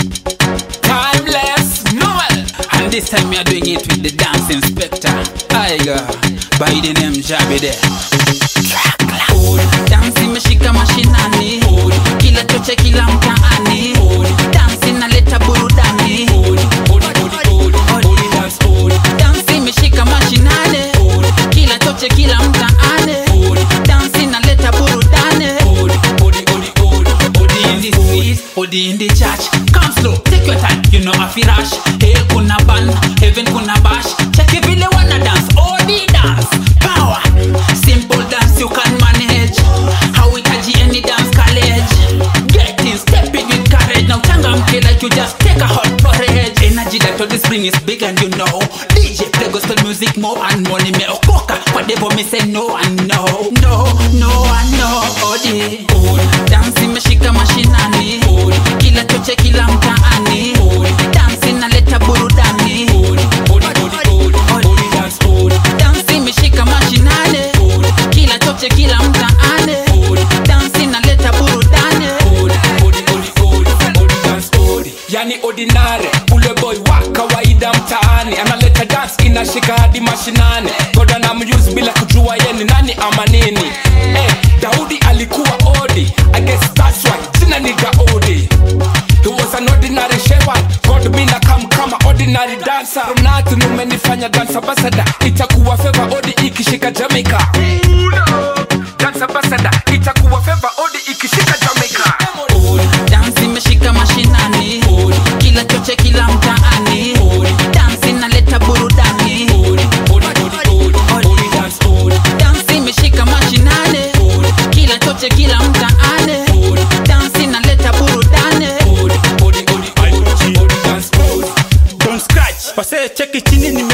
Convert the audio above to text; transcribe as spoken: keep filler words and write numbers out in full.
Timeless Noel. And this time we are doing it with the dance inspector. I go by the name Jabi there. Dance imeshika mashinani, kila choche kila mtaani. Dance inaleta burudani. Dance imeshika mashinani, kila choche kila mtaani. Dance inaleta burudani. Odi in the street, odi in the church. Come slow, take your time, you know afi rush. Hell kuna ban, heaven kuna bash. Check it vile wanna dance, odi dance. Power, simple dance you can manage. How it haji any dance college. Get in, step it with courage. Now changamke like you just take a hot porridge. Energy that all the spring is big and you know. D J play gospel music more and money me okoka. Whatever me say no and no. No, no and no. Odi, dance imeshika mashinani. Kila choche kila mtaani. Dance inaleta burudani. Dance imeshika mashinani. Kila choche kila mtaani. Dance inaleta burudani. Yani ordinary, ule boy wa kawaida mtaani. Analeta dance inashika hadi mashinani. Goda na muse bila kujua yeni nani ama nini. Hey, Daudi alikuwa odi, I guess that's why jina ni Daudi. He was an ordinary shepherd, God mina come kama ordinary dancer. From nothing umenifanya dance ambassador. Itakuwa favor odi ikishika Jamaica. Dance ambassador, itakuwa favor odi ikishika Jamaica. Dance imeshika mashinani, kila choche kila mtaani. Dance inaleta burudani. Dance imeshika mashinani, kila choche kila mtaani. Dance inaleta burudani. Don't scratch, wase cheki chini ni